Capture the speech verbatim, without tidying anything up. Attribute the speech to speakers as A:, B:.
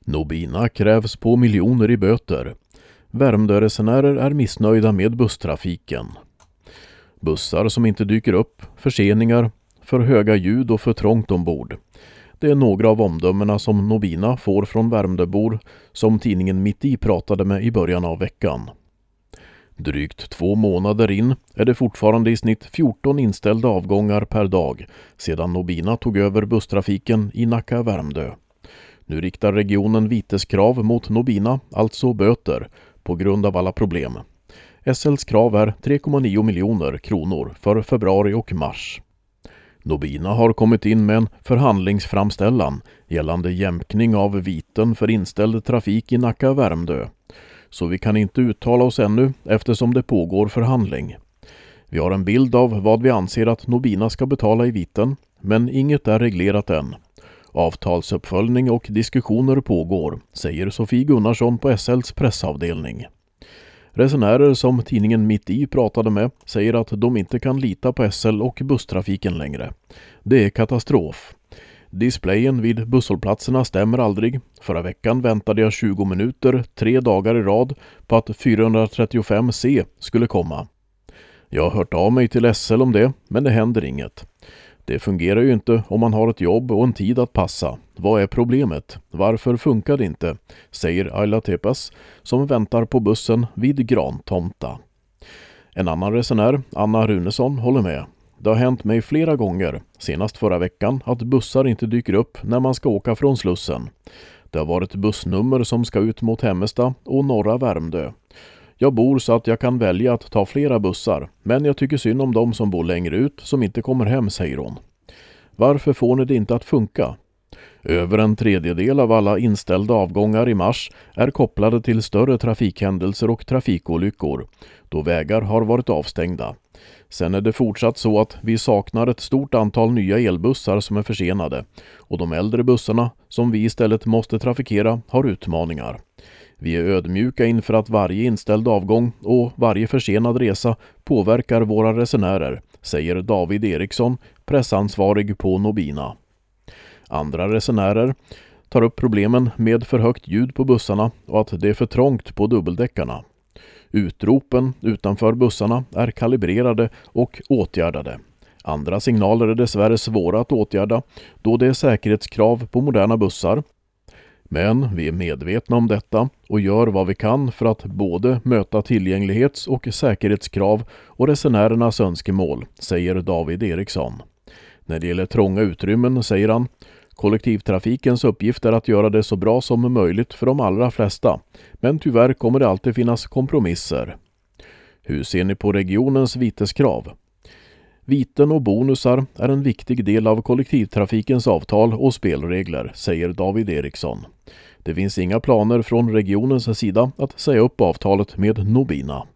A: Nobina krävs på miljoner i böter. Värmdöresenärer är missnöjda med busstrafiken. Bussar som inte dyker upp, förseningar, för höga ljud och för trångt ombord. Det är några av omdömena som Nobina får från Värmdöbor som tidningen Mitt i pratade med i början av veckan. Drygt två månader in är det fortfarande i snitt fjorton inställda avgångar per dag sedan Nobina tog över busstrafiken i Nacka-Värmdö. Nu riktar regionen viteskrav mot Nobina, alltså böter, på grund av alla problem. S L:s krav är tre komma nio miljoner kronor för februari och mars. Nobina har kommit in med en förhandlingsframställan gällande jämkning av viten för inställd trafik i Nacka-Värmdö. Så vi kan inte uttala oss ännu eftersom det pågår förhandling. Vi har en bild av vad vi anser att Nobina ska betala i viten, men inget är reglerat än. Avtalsuppföljning och diskussioner pågår, säger Sofie Gunnarsson på S L:s pressavdelning. Resenärer som tidningen Mitt i pratade med säger att de inte kan lita på S L och busstrafiken längre. Det är katastrof. Displayen vid busshållplatserna stämmer aldrig. Förra veckan väntade jag tjugo minuter, tre dagar i rad, på att fyrahundratrettiofem C skulle komma. Jag har hört av mig till S L om det, men det händer inget. Det fungerar ju inte om man har ett jobb och en tid att passa. Vad är problemet? Varför funkar det inte? Säger Ayla Tepas som väntar på bussen vid Grantomta. En annan resenär, Anna Runesson, håller med. Det har hänt mig flera gånger, senast förra veckan, att bussar inte dyker upp när man ska åka från Slussen. Det har varit bussnummer som ska ut mot Hemmesta och norra Värmdö. Jag bor så att jag kan välja att ta flera bussar, men jag tycker synd om de som bor längre ut som inte kommer hem, säger hon. Varför får ni det inte att funka? Över en tredjedel av alla inställda avgångar i mars är kopplade till större trafikhändelser och trafikolyckor, då vägar har varit avstängda. Sen är det fortsatt så att vi saknar ett stort antal nya elbussar som är försenade, och de äldre bussarna som vi istället måste trafikera har utmaningar. Vi är ödmjuka inför att varje inställd avgång och varje försenad resa påverkar våra resenärer, säger David Eriksson, pressansvarig på Nobina. Andra resenärer tar upp problemen med för högt ljud på bussarna och att det är för trångt på dubbeldäckarna. Utropen utanför bussarna är kalibrerade och åtgärdade. Andra signaler är dessvärre svåra att åtgärda då det är säkerhetskrav på moderna bussar. Men vi är medvetna om detta och gör vad vi kan för att både möta tillgänglighets- och säkerhetskrav och resenärernas önskemål, säger David Eriksson. När det gäller trånga utrymmen säger han: kollektivtrafikens uppgift är att göra det så bra som möjligt för de allra flesta, men tyvärr kommer det alltid finnas kompromisser. Hur ser ni på regionens viteskrav? Viten och bonusar är en viktig del av kollektivtrafikens avtal och spelregler, säger David Eriksson. Det finns inga planer från regionens sida att säga upp avtalet med Nobina.